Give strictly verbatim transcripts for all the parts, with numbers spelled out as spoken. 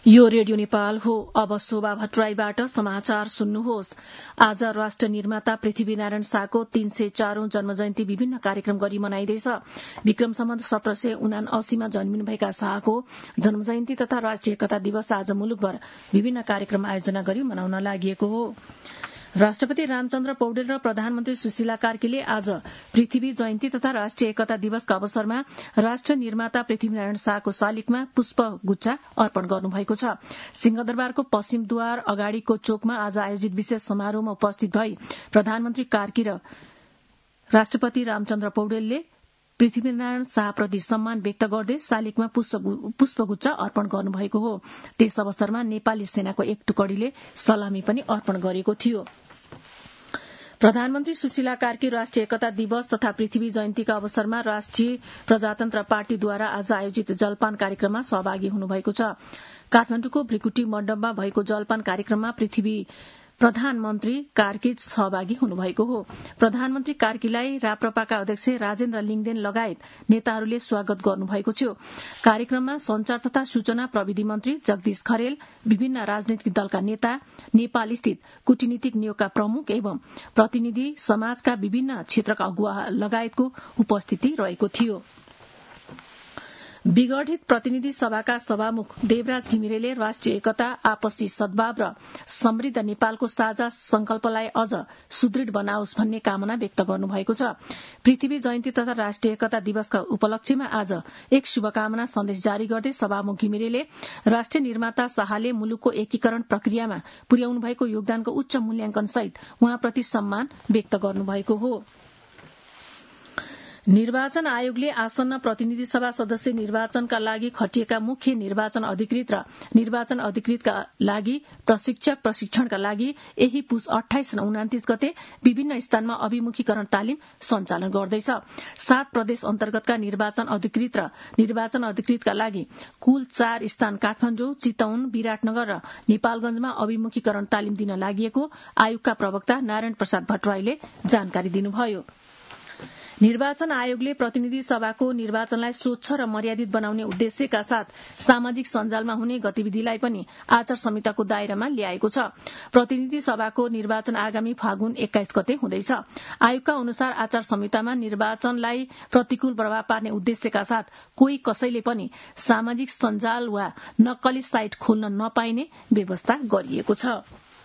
यो रेडियो नेपाल हो। अब शोभा भट्टराईबाट समाचार सुन्नुहोस्। आज राष्ट्र निर्माता पृथ्वीनारायण शाहको तीन सय चारौं जन्मजयन्ती विभिन्न कार्यक्रम गरी मनाइँदैछ। विक्रम सम्वत सत्र सय उनासीमा जन्मिनुभएका शाहको जन्मजयन्ती तथा राष्ट्रिय एकता दिवस आज मुलुकभर विभिन्न कार्यक्रम आयोजना गरी मनाउन लागि हो। राष्ट्रपति रामचन्द्र पौडेल र प्रधानमन्त्री सुशीला कार्कीले आज पृथ्वी जयन्ती तथा राष्ट्रिय एकता दिवसका अवसरमा राष्ट्र निर्माता पृथ्वीनारायण शाहको शालिगमा पुष्पगुच्छा अर्पण गर्नुभएको छ। सिंहदरबारको पश्चिम द्वार अगाडिको चोकमा आज आयोजित विशेष समारोहमा उपस्थित भई प्रधानमन्त्री कार्की र राष्ट्रपति रामचन्द्र पौडेलले पृथ्वीनारायण शाहप्रति सम्मान व्यक्त गर्दै शालिगमा पुष्पगुच्छा अर्पण गर्नुभएको हो। त्यस अवसरमा नेपाली सेनाको एक टुकडीले सलामी पनि अर्पण गरेको थियो। प्रधानमन्त्री सुशीला कार्की राष्ट्रिय एकता दिवस तथा पृथ्वी जयन्तीका अवसरमा राष्ट्रिय प्रजातन्त्र पार्टीद्वारा आज आयोजित जलपान कार्यक्रममा सहभागी हुनुभएको छ। काठमाडौँको भ्रिकुटी मण्डपमा भएको जलपान कार्यक्रममा पृथ्वी प्रधानमन्त्री कार्की सहभागी हुनुभएको हो। प्रधानमन्त्री कार्कीलाई राप्रपाका अध्यक्ष राजेन्द्र लिङदेन लगायत नेताहरूले स्वागत गर्नुभएको थियो। कार्यक्रममा संचार तथा सूचना प्रविधि मन्त्री जगदीश खरेल, विभिन्न राजनैतिक दलका नेता, नेपाल स्थित कूटनीतिक नियोगका प्रमुख एवं प्रतिनिधि, समाजका विभिन्न क्षेत्रका अगुवा लगायतको उपस्थिति रहेको थियो। विगठित प्रतिनिधि सभाका सभामुख देवराज घिमिरेले राष्ट्रिय एकता, आपसी सद्भाव र समृद्ध नेपालको साझा संकल्पलाई अझ सुदृढ़ बनाओस् भन्ने कामना व्यक्त गर्नुभएको छ। पृथ्वी जयन्ती तथा राष्ट्रिय एकता दिवसका उपलक्ष्यमा आज एक शुभकामना सन्देश जारी गर्दै सभामुख घिमिरेले राष्ट्रिय निर्माता शाहले मुलुकको एकीकरण प्रक्रियामा पुर्याउनु भएको योगदानको उच्च मूल्याङ्कन सहित उहाँप्रति सम्मान व्यक्त गर्नुभएको हो। निर्वाचन आयोगले आसन्न प्रतिनिधि सभा सदस्य निर्वाचनका लागि खटिएका मुख्य निर्वाचन अधिकृत र निर्वाचन अधिकृतका लागि प्रशिक्षक प्रशिक्षणका लागि यही पुस अठाइस र उनातिस गते विभिन्न स्थानमा अभिमुखीकरण तालिम सञ्चालन गर्दैछ। सात प्रदेश अन्तर्गतका निर्वाचन अधिकृत र निर्वाचन अधिकृतका लागि कुल चार स्थान काठमाडौँ, चितवन, विराटनगर र नेपालगंजमा अभिमुखीकरण तालिम दिन लागि आयोगका प्रवक्ता नारायण प्रसाद भट्टराईले जानकारी दिनुभयो। निर्वाचन आयोगले प्रतिनिधि सभाको निर्वाचनलाई स्वच्छ र मर्यादित बनाउने उद्देश्यका साथ सामाजिक सञ्जालमा हुने गतिविधिलाई पनि आचार संहिताको दायरामा ल्याएको छ। प्रतिनिधि सभाको निर्वाचन आगामी फागुन एक्काइस गते हुँदैछ। आयोगका अनुसार आचार संहितामा निर्वाचनलाई प्रतिकूल प्रभाव पार्ने उद्देश्यका साथ कोही कसैले पनि सामाजिक सञ्जाल वा नक्कली साइट खोल्न नपाइने व्यवस्था गरिएको छ।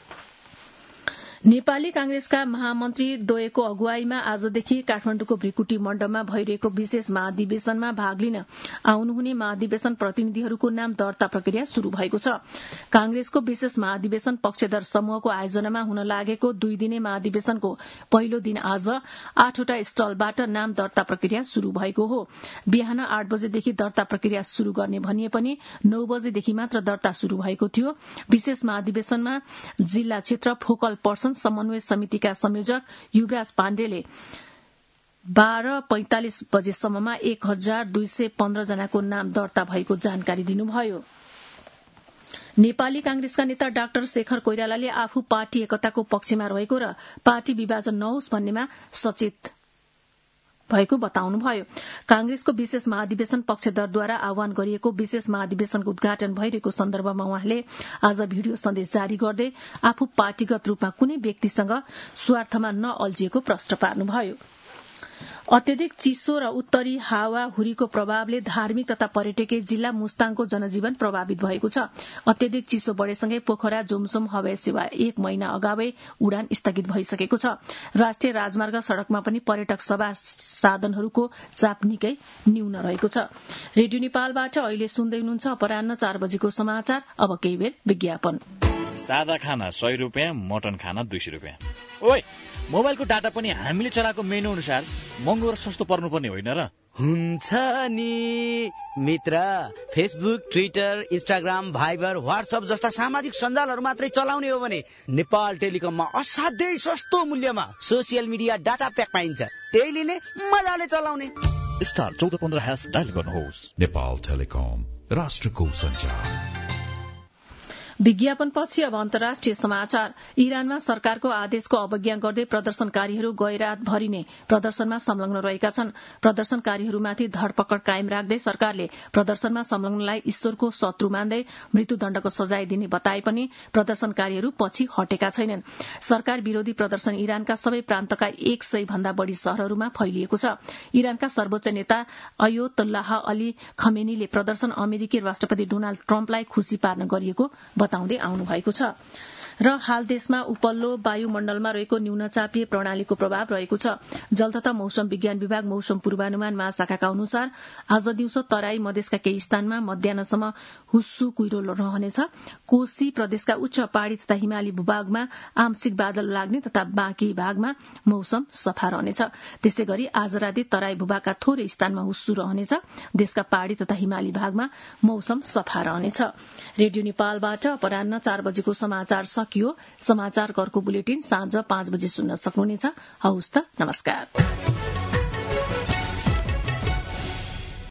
नेपाली कांग्रेसका महामन्त्री द्वयको अगुवाईमा आजदेखि काठमाडौँको भ्रिकुटी मण्डपमा भइरहेको विशेष महाधिवेशनमा भाग लिन आउनुहुने महाधिवेशन प्रतिनिधिहरूको नाम दर्ता प्रक्रिया शुरू भएको छ। कांग्रेसको विशेष महाधिवेशन पक्षधर समूहको आयोजनामा हुन लागेको दुई दिने महाधिवेशनको पहिलो दिन आज आठवटा स्टलबाट नाम दर्ता प्रक्रिया शुरू भएको हो। बिहान आठ बजेदेखि दर्ता प्रक्रिया शुरू गर्ने भनिए पनि नौ बजेदेखि मात्र दर्ता शुरू भएको थियो। विशेष महाधिवेशनमा जिल्ला क्षेत्र फोकल पर्सन समन्वय समितिका संयोजक युवराज पाण्डेले बाह्र पैंतालिस बजेसम्ममा एक हजार दुई सय पन्ध्र जनाको नाम दर्ता भएको जानकारी दिनुभयो। नेपाली कांग्रेसका नेता डाक्टर शेखर कोइरालाले आफू पार्टी एकताको पक्षमा रहेको र पार्टी विभाजन नहोस् भन्नेमा सचेत भएको बताउनुभयो। कांग्रेसको विशेष महाधिवेशन पक्षधरद्वारा आह्वान गरिएको विशेष महाधिवेशनको उद्घाटन भइरहेको सन्दर्भमा उहाँले आज भिडियो सन्देश जारी गर्दै आफू पार्टीगत रूपमा कुनै व्यक्तिसँग स्वार्थमा नअल्झिएको प्रश्न पार्नुभयो। अत्यधिक चिसो र उत्तरी हावाहुरीको प्रभावले धार्मिक तथा पर्यटकीय जिल्ला मुस्ताङको जनजीवन प्रभावित भएको छ। अत्यधिक चिसो बढ़ेसँगै पोखरा जोमसोम हवाई सेवा एक महिना अगावै उडान स्थगित भइसकेको छ। राष्ट्रिय राजमार्ग सड़कमा पनि पर्यटक सभा साधनहरूको चाप निकै न्यून रहेको छ। रेडियो नेपालबाट अहिले सुन्दै हुनुहुन्छ अपराह्न चार बजेको समाचार। अब केही बेर विज्ञापन। सादा खाना सय रुपियाँ, मटन खाना दुई सय रुपियाँ। ओइ, मोबाइलको डाटा पनि हामीले चलाएको मेनु अनुसार महँगो र सस्तो पर्नुपर्ने होइन र? हुन्छ नि मित्र, Facebook, Twitter, Instagram, Viber, WhatsApp जस्ता सामाजिक सञ्जालहरू मात्रै चलाउने हो भने नेपाल टेलिकममा असाध्यै सस्तो मूल्यमा सोसियल मिडिया डाटा प्याक पाइन्छ। त्यही लिने, मजाले चलाउने। स्टार चौध पन्ध्र ह्यास डायल गर्नुहोस्। नेपाल टेलिकम, राष्ट्रको सञ्चार। विज्ञापनपछि अब अन्तर्राष्ट्रिय समाचार। इरानमा सरकारको आदेशको अवज्ञा गर्दै प्रदर्शनकारीहरू गैरात भरिने प्रदर्शनमा संलग्न रहेका छन्। प्रदर्शनकारीहरूमाथि धरपकड कायम राख्दै सरकारले प्रदर्शनमा संलग्नलाई ईश्वरको शत्रु मान्दै मृत्युदण्डको सजाय दिने बताए पनि प्रदर्शनकारीहरू पछि हटेका छैनन्। सरकार विरोधी प्रदर्शन इरानका सबै प्रान्तका एक सय भन्दा बढ़ी शहरहरूमा फैलिएको छ। इरानका सर्वोच्च नेता अयतोल्लाह अली खमेनीले प्रदर्शन अमेरिकी राष्ट्रपति डोनाल्ड ट्रम्पलाई खुशी पार्न गरिएको बताउँदै आउनु भएको छ। र हाल देशमा उपल्लो वायुमण्डलमा रहेको न्यूनचापीय प्रणालीको प्रभाव रहेको छ। जल तथा मौसम विज्ञान विभाग मौसम पूर्वानुमान महाशाखाका अनुसार आज दिउँसो तराई मधेसका केही स्थानमा मध्याह्नसम्म हुस्सु कुइरो रहनेछ। कोशी प्रदेशका उच्च पहाड़ी तथा हिमाली भूभागमा आंशिक बादल लाग्ने तथा बाँकी भागमा मौसम सफा रहनेछ। त्यसै गरी आज राति तराई भूभागका थोरै स्थानमा हुस्सु रहनेछ। देशका पहाड़ी तथा हिमाली भागमा मौसम सफा रहनेछ। रेडियो नेपालबाट अपराह्न चार बजेको समाचार सकियो। समाचार घरको बुलेटिन साँझ पाँच बजे सुन्न सक्नुहुनेछ। हवस् त, नमस्कार।